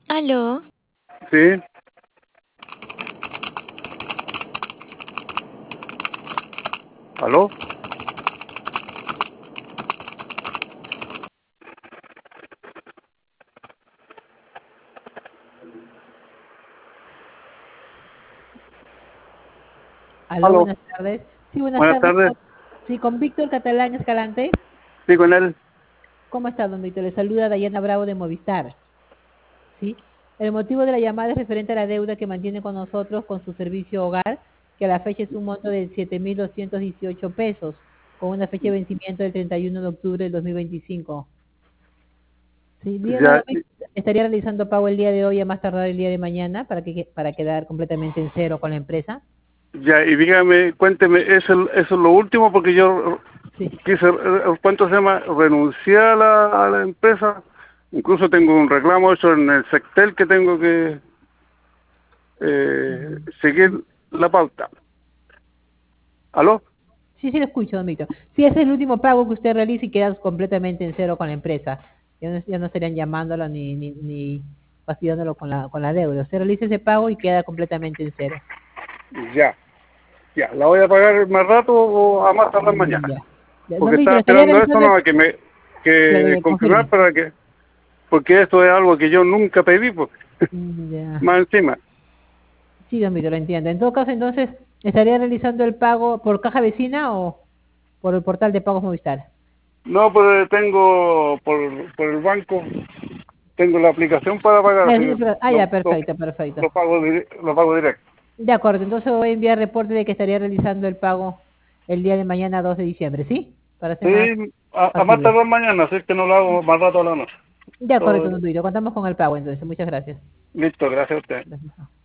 ¿Aló? Sí, aló. Aló, Aló. buenas tardes. Sí, buenas Buenas tardes. tardes. Sí, con Víctor Catalán Escalante. Sí, con él. ¿Cómo está, don Víctor? Le saluda Dayana Bravo de Movistar. ¿Sí? El motivo de la llamada es referente a la deuda que mantiene con nosotros con su servicio hogar, que a la fecha es un monto de 7.218 pesos, con una fecha de vencimiento del 31 de octubre del 2025. Sí, dígame, don Ya, Víctor, estaría realizando pago el día de hoy a más tardar el día de mañana para quedar completamente en cero con la empresa. ya, y dígame, cuénteme, eso es lo último porque yo Sí. quise, ¿cuánto se llama? Renuncié a la empresa. Incluso tengo un reclamo hecho en el Sectel que tengo que seguir la pauta. ¿Aló? Sí, sí, lo escucho, don Víctor. Sí, es el último pago que usted realiza y queda completamente en cero con la empresa. Ya no estarían llamándolo ni fastidiándolo con la deuda. Usted realiza ese pago y queda completamente en cero. Ya, ya. ¿La voy a pagar más rato o a más tardar mañana? Ya. Ya, don Porque Víctor, estaba estaría esperando eso, realizando no, que que confirmar confirme. para que, porque esto es algo que yo nunca pedí, pues, Ya. más encima. Sí, don Víctor, lo entiendo. En todo caso, entonces, ¿estaría realizando el pago por caja vecina o por el portal de pagos Movistar? No, pues tengo por el banco, tengo la aplicación para pagar, así que Ya, perfecto, perfecto. lo pago directo. De acuerdo, entonces voy a enviar reporte de que estaría realizando el pago el día de mañana 2 de diciembre, ¿sí? Para ser más Sí, a más factible. tardar mañana, así que no lo hago más rato a la noche. De acuerdo, Todo- don Duilo. Contamos con el pago entonces. Muchas gracias. Listo, gracias a usted. Gracias.